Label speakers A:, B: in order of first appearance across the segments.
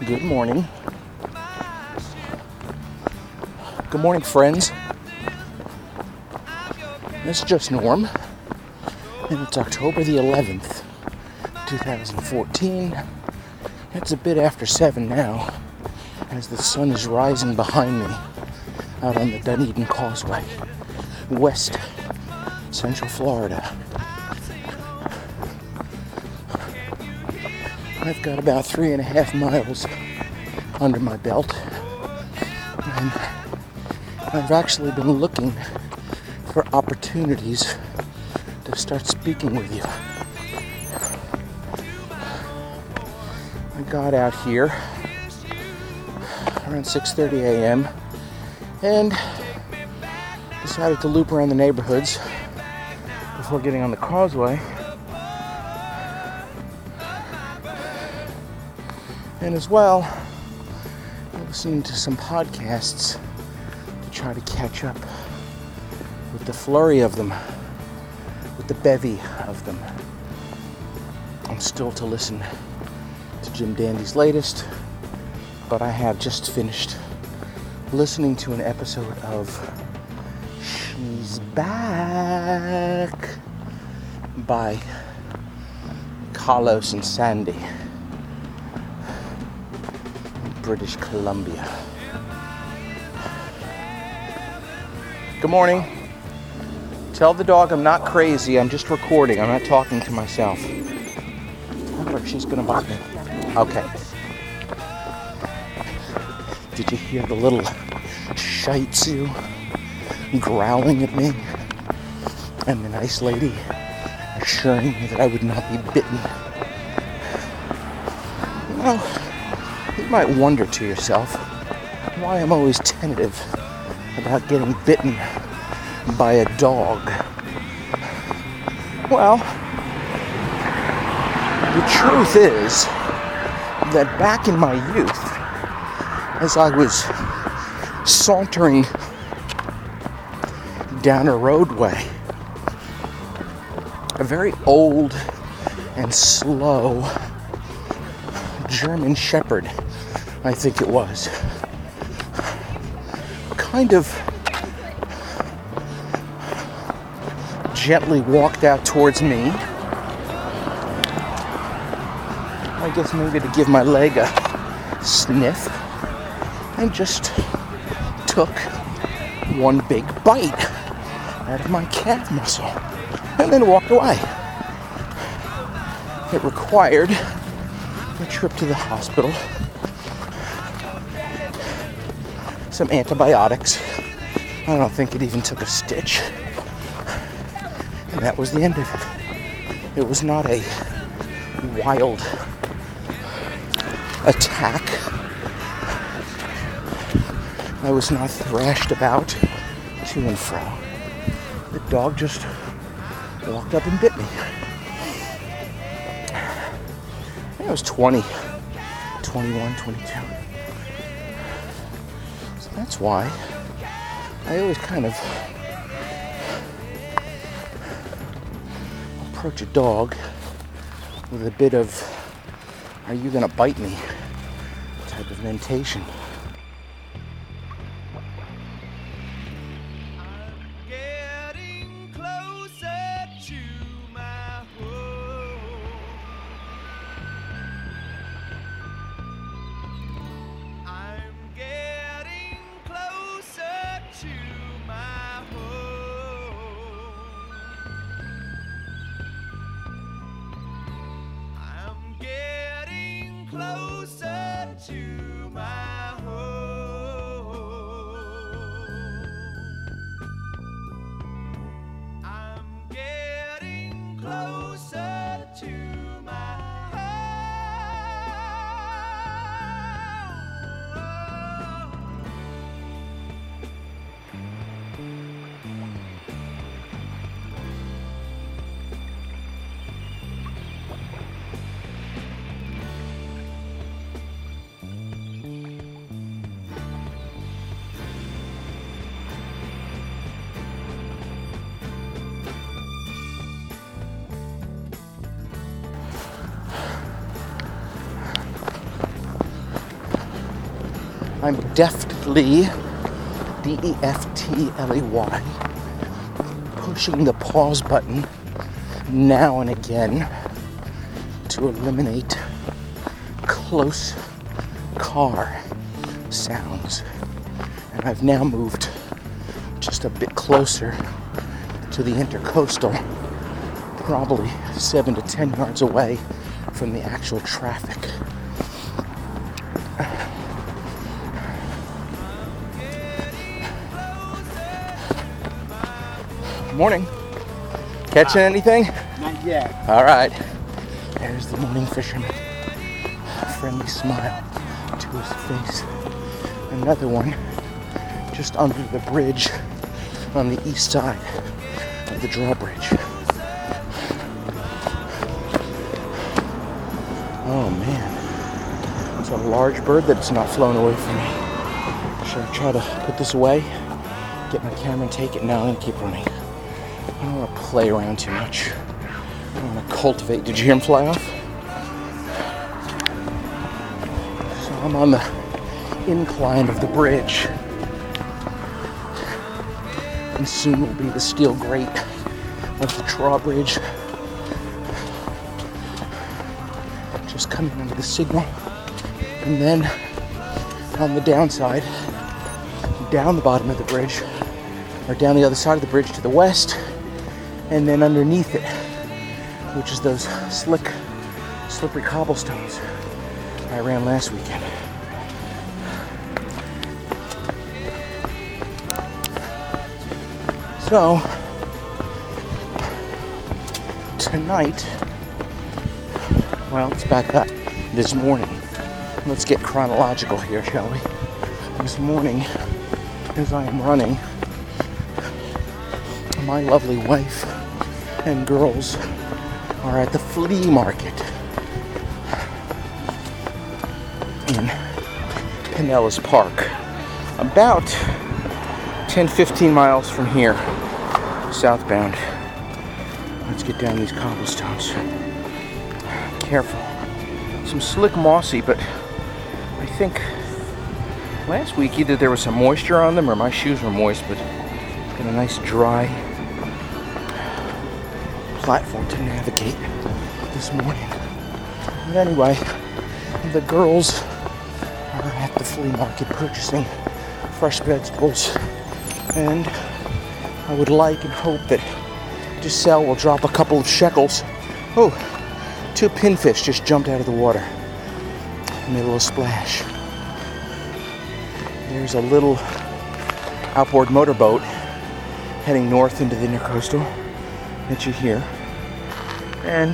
A: Good morning. Good morning, friends. It's just Norm, and it's October the 11th, 2014. It's a bit after 7 now, as the sun is rising behind me out on the Dunedin Causeway, west Central Florida. I've got about 3.5 miles under my belt, and I've actually been looking for opportunities to start speaking with you. I got out here around 6:30 a.m. and decided to loop around the neighborhoods before getting on the causeway. And as well, listening to some podcasts to try to catch up with the flurry of them, with the bevy of them. I'm still to listen to Jim Dandy's latest, but I have just finished listening to an episode of She's Back by Carlos and Sandy, British Columbia. Good morning. Tell the dog I'm not crazy, I'm just recording, I'm not talking to myself. Look, she's gonna bite me. Okay. Did you hear the little Shih Tzu growling at me? And the nice lady assuring me that I would not be bitten. You know, you might wonder to yourself why I'm always tentative about getting bitten by a dog. Well, the truth is that back in my youth, as I was sauntering down a roadway, a very old and slow German Shepherd, I think it was, kind of gently walked out towards me. I guess maybe to give my leg a sniff, and just took one big bite out of my calf muscle and then walked away. It required a trip to the hospital, some antibiotics. I don't think it even took a stitch. And that was the end of it. It was not a wild attack. I was not thrashed about to and fro. The dog just walked up and bit me. I was 20, 21, 22. So that's why I always kind of approach a dog with a bit of, are you gonna bite me type of mentation.
B: Closer to my home.
A: I'm deftly, DEFTLEY, pushing the pause button now and again to eliminate close car sounds. And I've now moved just a bit closer to the intercoastal, probably 7 to 10 yards away from the actual traffic. Morning. Catching anything?
B: Not yet.
A: All right. There's the morning fisherman. A friendly smile to his face. Another one just under the bridge on the east side of the drawbridge. Oh man. It's a large bird that's not flown away from me. Should I try to put this away? Get my camera and take it? No, I'm gonna keep running. I don't want to play around too much. I don't want to cultivate. Did you hear him fly off? So I'm on the incline of the bridge. And soon will be the steel grate of the drawbridge. Just coming under the signal. And then on the downside, down the bottom of the bridge, or down the other side of the bridge to the west, and then underneath it, which is those slick, slippery cobblestones I ran last weekend. So, tonight, well, let's back up. This morning, let's get chronological here, shall we? This morning, as I am running, my lovely wife and girls are at the flea market in Pinellas Park, about 10-15 miles from here, southbound. Let's get down these cobblestones. Careful. Some slick mossy, but I think last week either there was some moisture on them or my shoes were moist, but got a nice dry platform to navigate this morning. But anyway, the girls are at the flea market purchasing fresh vegetables, and I would like and hope that Giselle will drop a couple of shekels. Oh, 2 pinfish just jumped out of the water. Made a little splash. There's a little outboard motorboat heading north into the intercoastal that you hear. And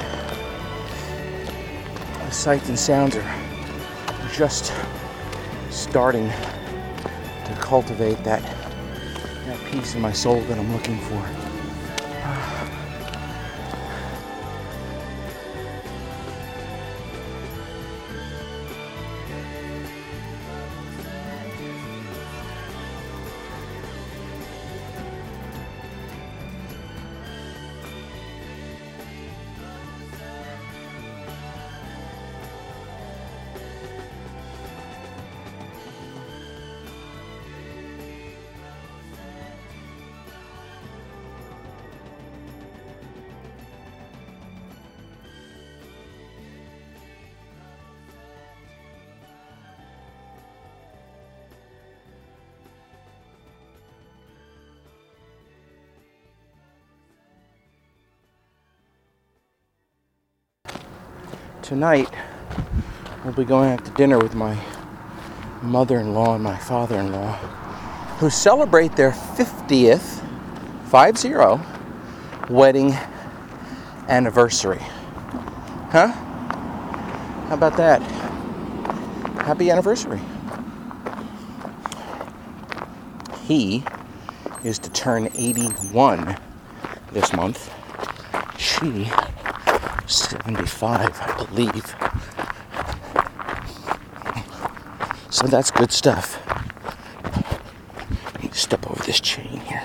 A: the sights and sounds are just starting to cultivate that peace in my soul that I'm looking for. Tonight, we'll be going out to dinner with my mother-in-law and my father-in-law, who celebrate their 50th, 50, wedding anniversary. Huh? How about that? Happy anniversary. He is to turn 81 this month. She 75, I believe. So that's good stuff. Let me step over this chain here.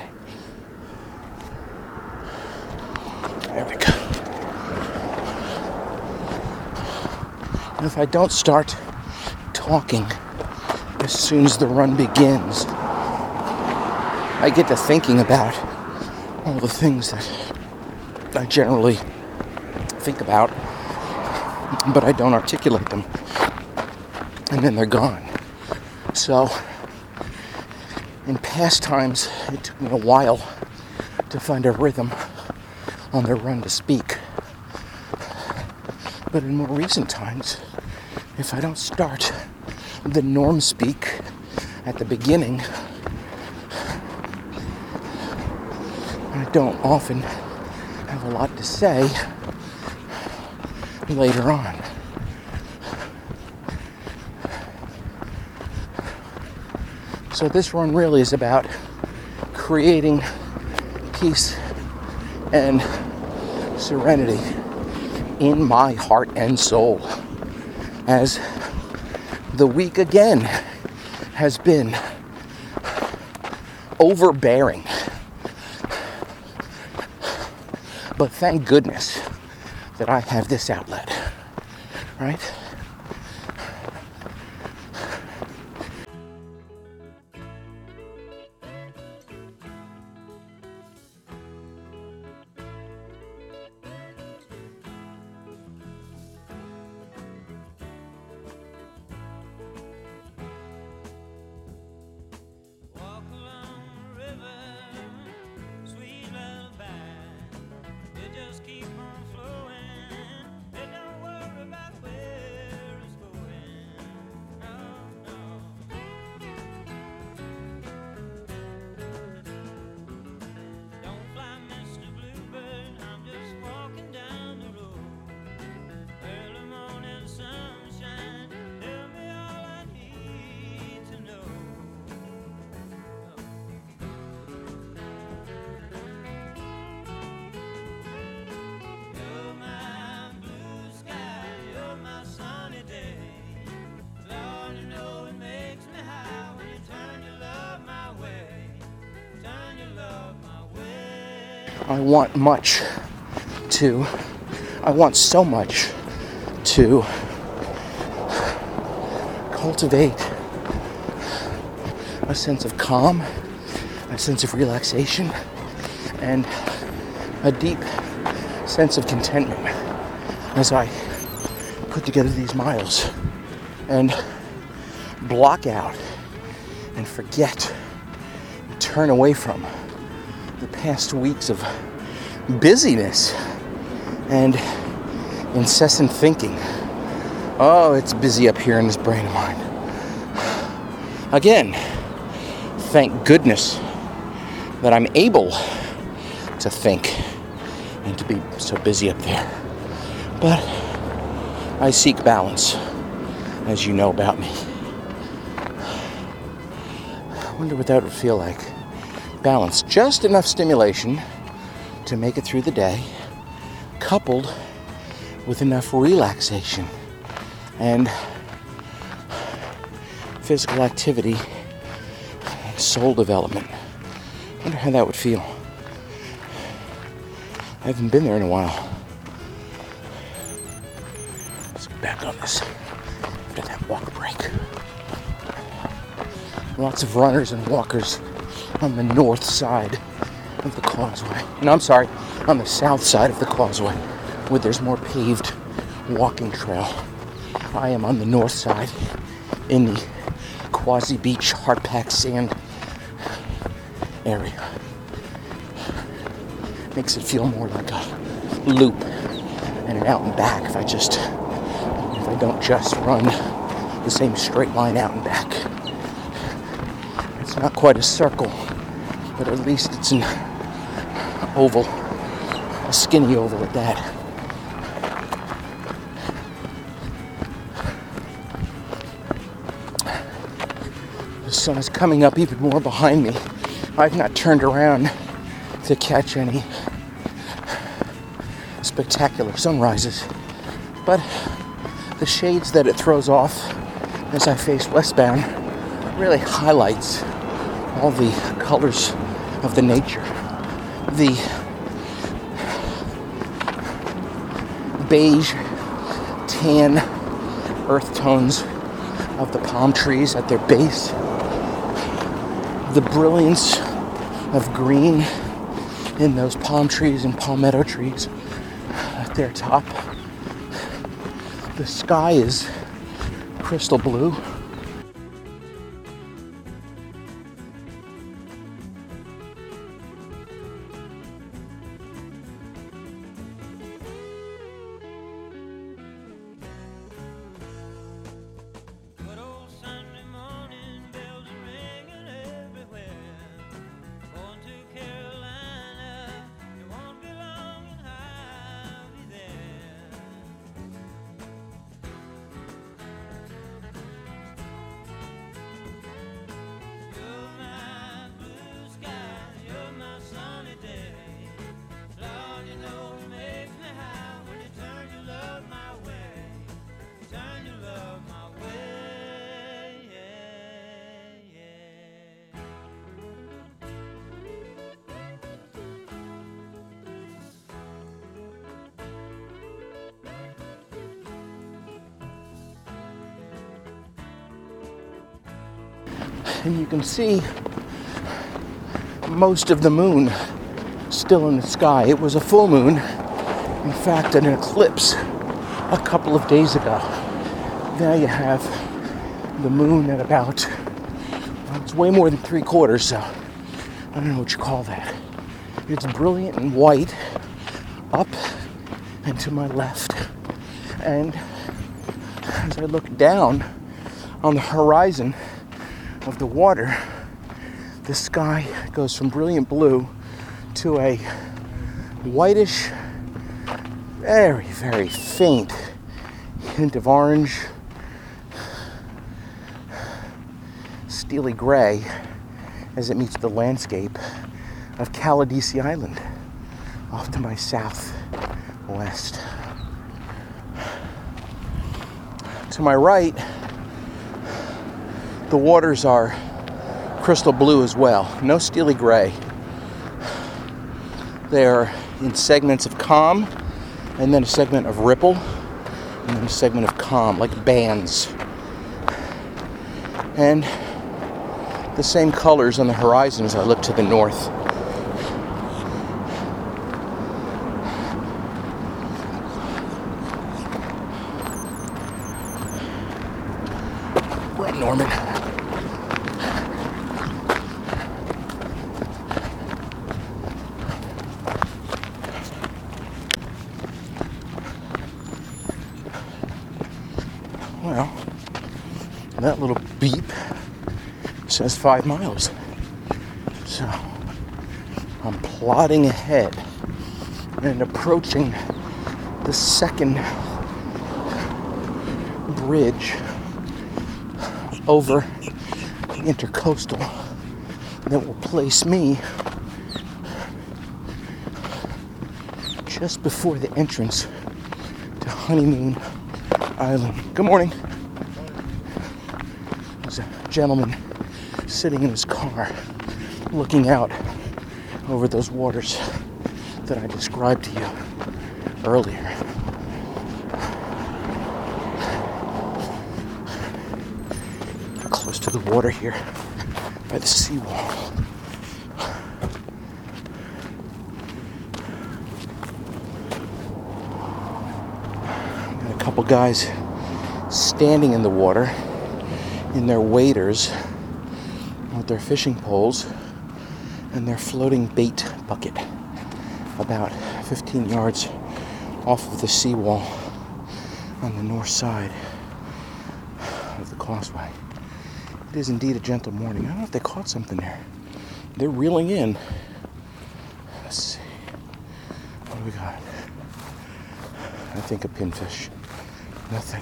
A: There we go. And if I don't start talking as soon as the run begins, I get to thinking about all the things that I generally think about, but I don't articulate them, and then they're gone. So, in past times, it took me a while to find a rhythm on the run to speak. But in more recent times, if I don't start the norm speak at the beginning, I don't often have a lot to say later on. So this run really is about creating peace and serenity in my heart and soul, as the week again has been overbearing. But thank goodness that I have this outlet, right? I want so much to cultivate a sense of calm, a sense of relaxation, and a deep sense of contentment as I put together these miles and block out and forget and turn away from the past weeks of busyness and incessant thinking. Oh, it's busy up here in this brain of mine. Again, thank goodness that I'm able to think and to be so busy up there. But I seek balance, as you know about me. I wonder what that would feel like. Balance, just enough stimulation to make it through the day, coupled with enough relaxation and physical activity and soul development. I wonder how that would feel. I haven't been there in a while. Let's get back on this after that walk break. Lots of runners and walkers on the north side of the causeway. And I'm sorry, on the south side of the causeway, where there's more paved walking trail. I am on the north side in the Quasi Beach hard-packed sand area. Makes it feel more like a loop and an out and back if I don't just run the same straight line out and back. It's not quite a circle, but at least it's an oval, a skinny oval at that. The sun is coming up even more behind me. I've not turned around to catch any spectacular sunrises, but the shades that it throws off as I face westbound really highlights all the colors of the nature. The beige, tan, earth tones of the palm trees at their base, the brilliance of green in those palm trees and palmetto trees at their top. The sky is crystal blue. And you can see most of the moon still in the sky. It was a full moon, in fact, an eclipse a couple of days ago. Now you have the moon at about, well, it's way more than 3/4, so I don't know what you call that. It's brilliant and white up and to my left. And as I look down on the horizon of the water, the sky goes from brilliant blue to a whitish, very, very faint hint of orange, steely gray as it meets the landscape of Caladesi Island off to my southwest. To my right, the waters are crystal blue as well. No steely gray. They're in segments of calm, and then a segment of ripple, and then a segment of calm, like bands. And the same colors on the horizon as I look to the north. Right, Norman. Well, that little beep says 5 miles. So I'm plodding ahead and approaching the second bridge over the intercoastal that will place me just before the entrance to Honeymoon Island. Good morning. There's a gentleman sitting in his car looking out over those waters that I described to you earlier. Close to the water here by the seawall. Got a couple guys standing in the water in their waders with their fishing poles and their floating bait bucket about 15 yards off of the seawall on the north side of the causeway. It is indeed a gentle morning. I don't know if they caught something there. They're reeling in. Let's see. What do we got? I think a pinfish. Nothing.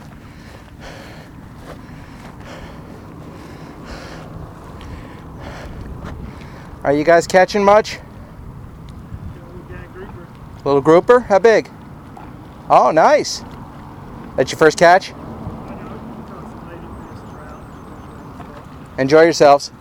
A: Are you guys catching much? Little grouper? How big? Oh, nice. That's your first catch? Enjoy yourselves.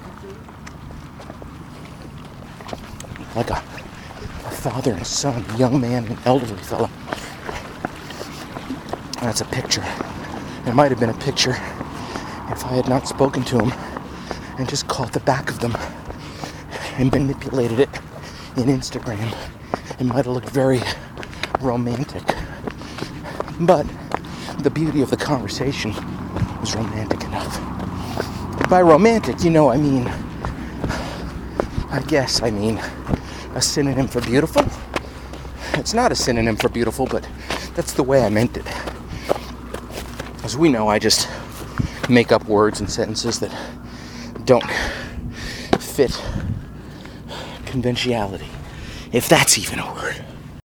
A: Like a father and son, a young man and an elderly fellow. That's a picture. It might have been a picture if I had not spoken to him and just caught the back of them and manipulated it in Instagram, it might have looked very romantic. But the beauty of the conversation was romantic enough. By romantic, I mean a synonym for beautiful. It's not a synonym for beautiful, but that's the way I meant it. As we know, I just make up words and sentences that don't fit conventionality, if that's even a word.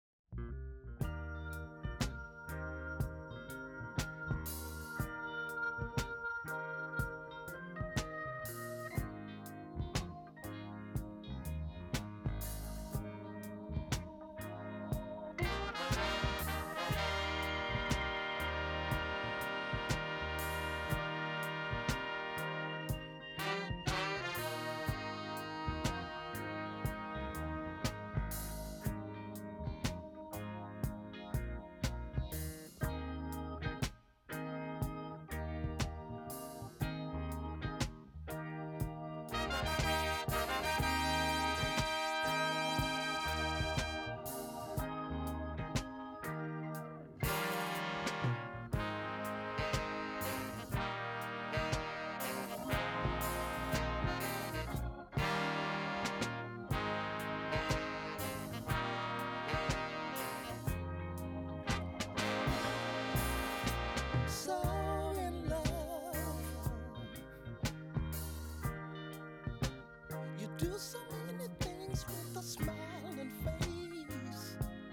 B: Do so many things with a smiling face.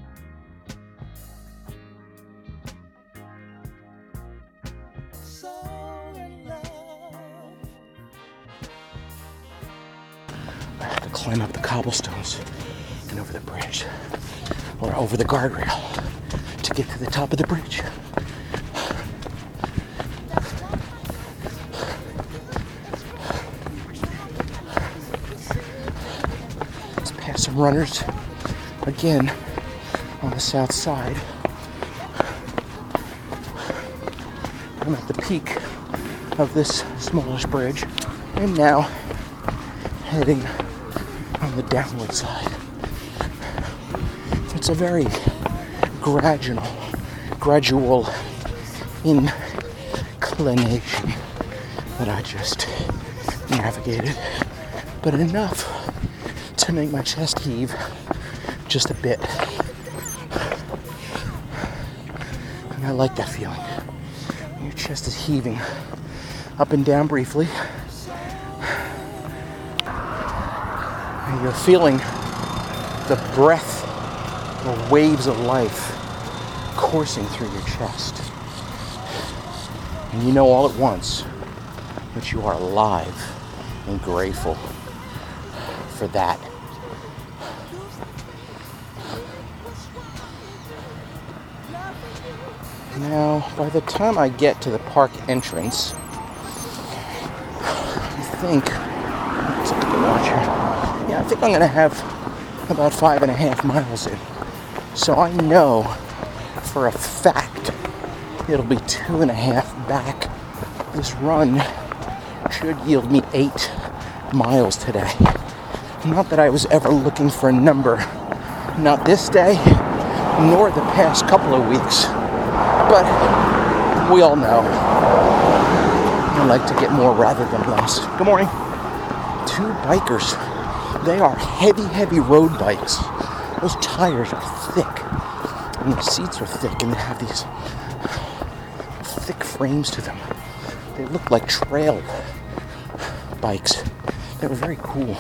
B: So in love.
A: I had to climb up the cobblestones and over the bridge, or over the guardrail, to get to the top of the bridge. Some runners again on the south side. I'm at the peak of this smallish bridge and now heading on the downward side. It's a very gradual inclination that I just navigated, but enough to make my chest heave just a bit. And I like that feeling. Your chest is heaving up and down briefly. And you're feeling the breath or waves of life coursing through your chest. And you know all at once that you are alive and grateful for that. Now, by the time I get to the park entrance, I think, let's look at the watch here. Yeah, I think I'm going to have about 5.5 miles in. So I know for a fact it'll be 2.5 back. This run should yield me 8 miles today. Not that I was ever looking for a number, not this day, nor the past couple of weeks. But we all know I like to get more rather than less. Good morning. 2 bikers. They are heavy road bikes. Those tires are thick, and the seats are thick, and they have these thick frames to them. They look like trail bikes. They were very cool.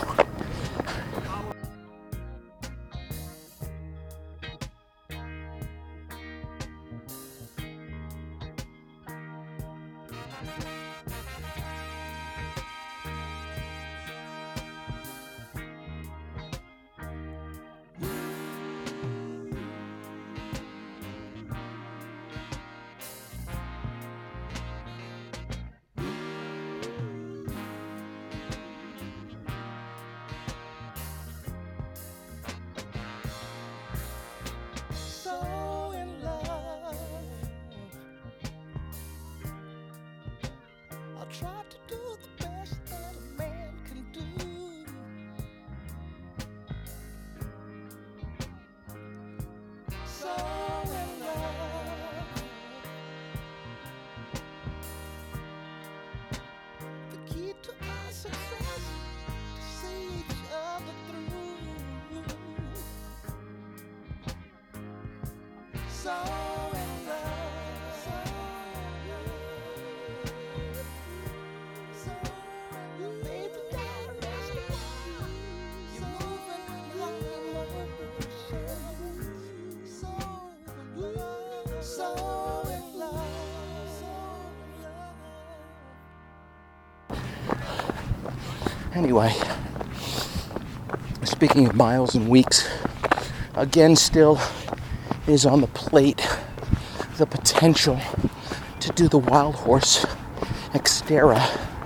A: Anyway, speaking of miles and weeks, again still is on the plate the potential to do the Wild Horse Xterra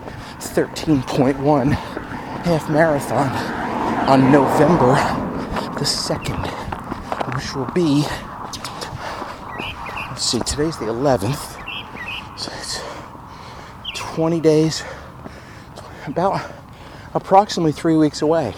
A: 13.1 half marathon on November the 2nd, which will be, let's see, today's the 11th, so it's 20 days, about approximately 3 weeks away.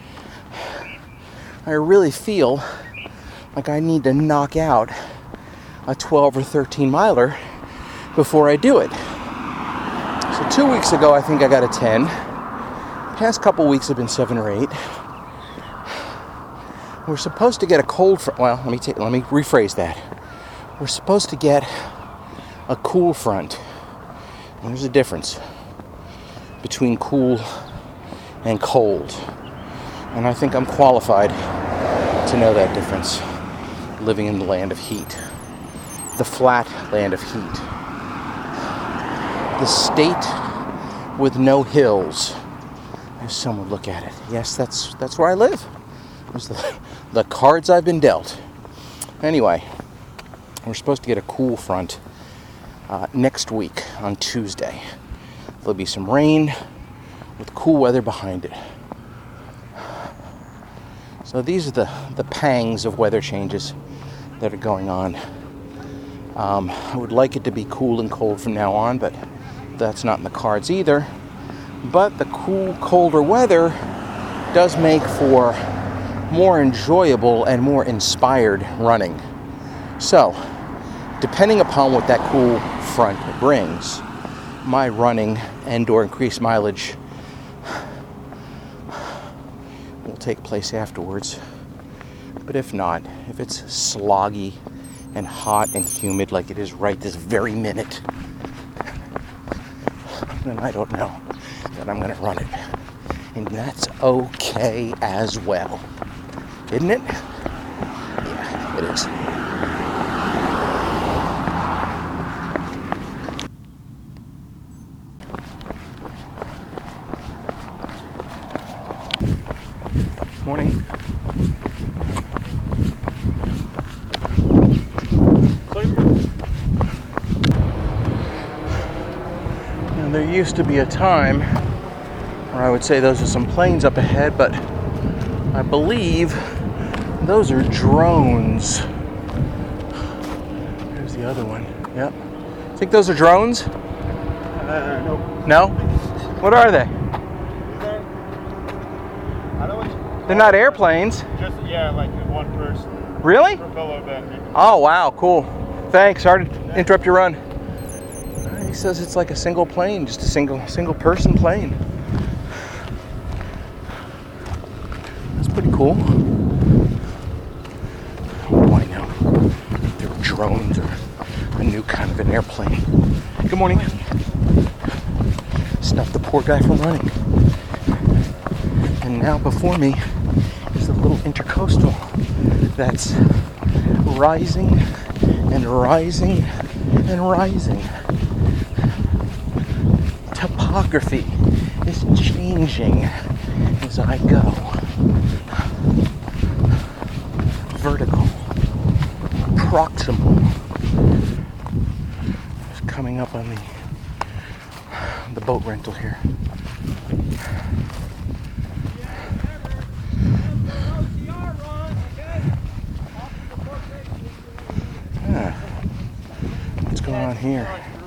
A: I really feel like I need to knock out a 12 or 13 miler before I do it. So 2 weeks ago, I think I got a 10. Past couple weeks have been 7 or 8. We're supposed to get a cold front. Well, let me rephrase that. We're supposed to get a cool front. And there's a difference between cool and cold. And I think I'm qualified to know that difference, living in the land of heat. The flat land of heat. The state with no hills, as some would look at it. Yes, that's where I live. Those are the cards I've been dealt. Anyway, we're supposed to get a cool front next week on Tuesday. There'll be some rain with cool weather behind it. So these are the pangs of weather changes that are going on. I would like it to be cool and cold from now on, but that's not in the cards either. But the cool, colder weather does make for more enjoyable and more inspired running. So, depending upon what that cool front brings, my running and or increased mileage will take place afterwards. But if not, if it's sloggy and hot and humid like it is right this very minute, then I don't know that I'm going to run it. And that's okay as well. Isn't it? Yeah, it is. Morning. Now, there used to be a time where I would say those are some planes up ahead, but I believe those are drones. There's the other one. Yep. Think those are drones?
C: No.
A: No? What are they?
C: I don't know.
A: They're not airplanes.
C: Just, yeah, like one person.
A: Really?
C: Propeller bending.
A: Oh, wow, cool. Thanks. Sorry to interrupt your run. He says it's like a single plane, just a single person plane. That's pretty cool. What do I know? They're drones or a new kind of an airplane. Good morning. Stopped the poor guy from running. And now before me is a little intercoastal that's rising and rising and rising. Topography is changing as I go. Vertical, proximal. Just coming up on the boat rental here. What's going on here?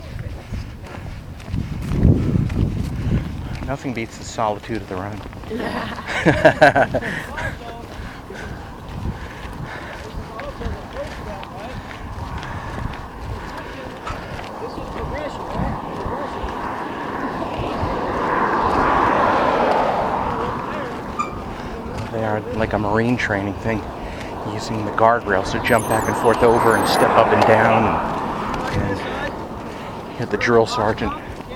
A: Nothing beats the solitude of the run. They are like a marine training thing, using the guardrails to jump back and forth over and step up and down. And you have the drill sergeant.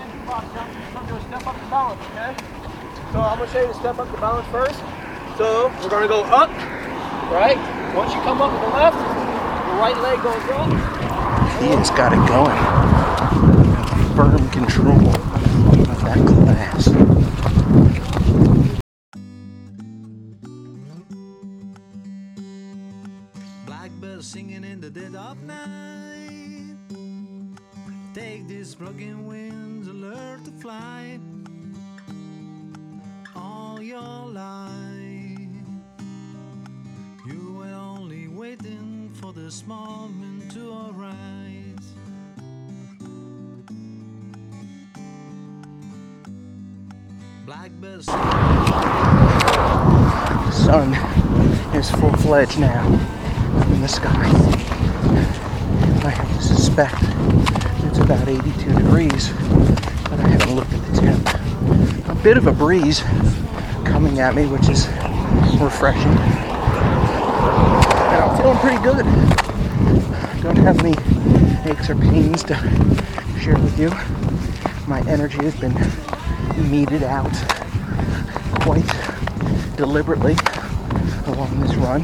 D: So I'm going to show you to step up the balance first. So we're going to go up, right? Once you come up to the left, the right leg goes up.
A: Ian's got it going. Firm control of that class.
E: this moment to arise. Blackbird
A: Sun is full-fledged now in the sky. I have to suspect it's about 82 degrees, but I haven't looked at the temp. A bit of a breeze coming at me, which is refreshing. And I'm feeling pretty good. Don't have any aches or pains to share with you. My energy has been meted out quite deliberately along this run.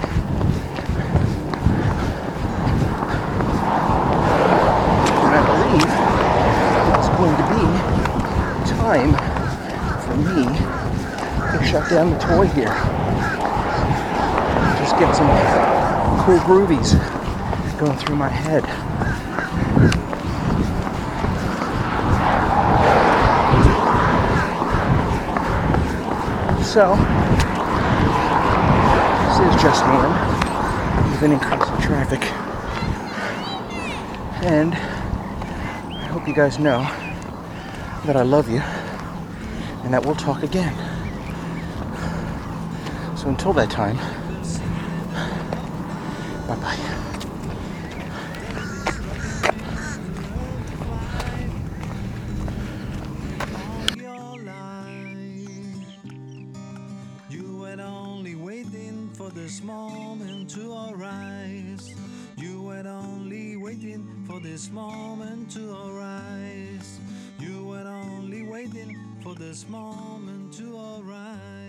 A: And I believe it's going to be time for me to shut down the toy here. Just get some cool groovies going through my head. So, this is just one with an increase in traffic. And I hope you guys know that I love you and that we'll talk again. So until that time, bye-bye.
E: your life. You were only waiting for this moment to arise. You were only waiting for this moment to arise. You were only waiting for this moment to arise.